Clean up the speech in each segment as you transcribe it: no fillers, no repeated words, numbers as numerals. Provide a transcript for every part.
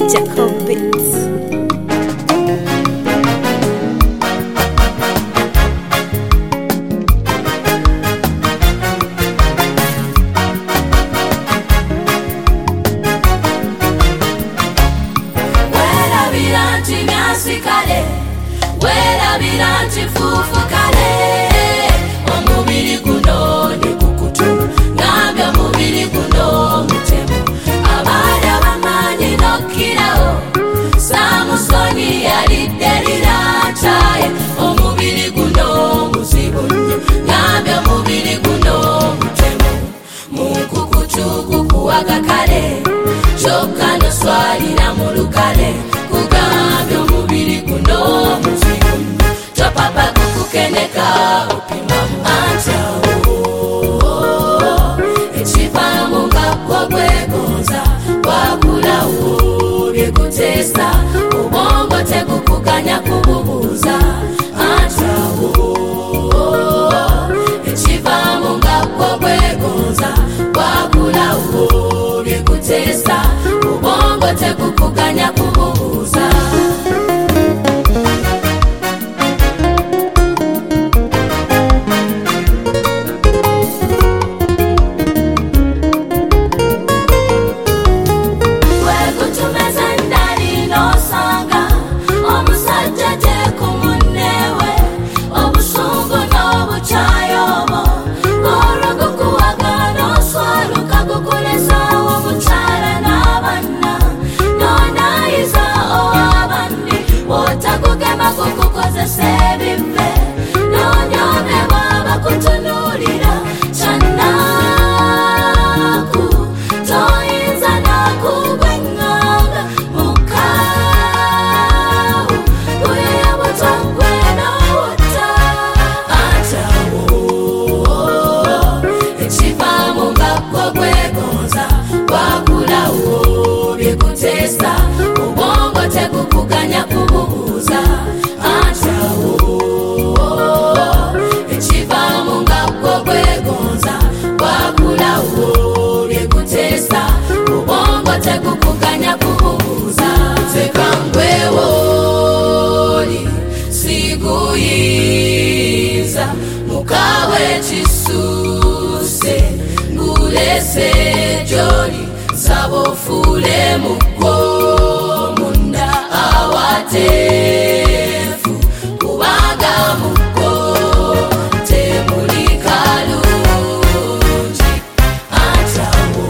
Jacob Beats. Wera biranti fufu kale omubiri guno ne kukutu ngambya omubiri guno mutemu abaana bamanyi nokkirawo Samusoni yalidde lirataye omubiri guno muzibu nnyo ngambya omubiri guno mutemu munkukutu gukuwaga kale kyokka noswalira mu lukale kugambya omubiri guno muzibu nnyo topapa kukukeneka opimamu antawo ekivaamu nga gwo gwegonza wakulawo byekuteesa obwongo tegukuganya kububuuza antawo ekivaamu nga gwo gwegonza wakulawo byekuteesa obwongo tegukuganya kububuuza sebive nonyome baba kutunulira chanaku toyinza nakugwenganga mukawu uyeyabutangwe nowuta atawo ekivaamu nga gwo gwegonza wakulawo byekuteesa obwongo tegukuganya kububuuza ekivaamu nga gwo gwegonza wakulawo byekuteesa obwongo tegukuganya kububuuza tekangwewooli siguyinza mukawe kisuuse ngulese gyoli nsaba ofuule mugwo munda awateefu kubanga mugwo temuli kalungi antawo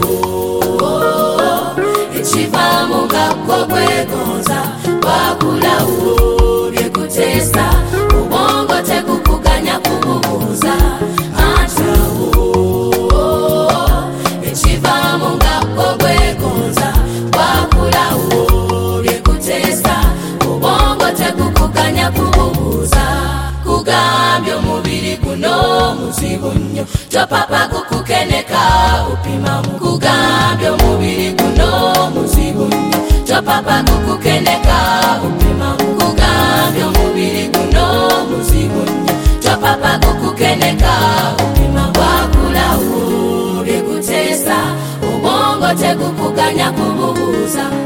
ekivaamu nga gwo gwegonza wakulawo byekuteesa obwongo tegukuganya kububuuza antawo ekivaamu nga gwo gwegonza wakulawo byekuteesa obwongo tegukuganya kububuuza kugambya omubiri guno muzibu nnyo topapa kukukeneka opimamu kugambya omubiri guno muzibu nnyo topapa kukukeneka opimamu kugambya omubiri guno muzibu nnyo topapa kukukeneka opimamu wakulawo byekuteesa obwongo tegukuganya kububuuza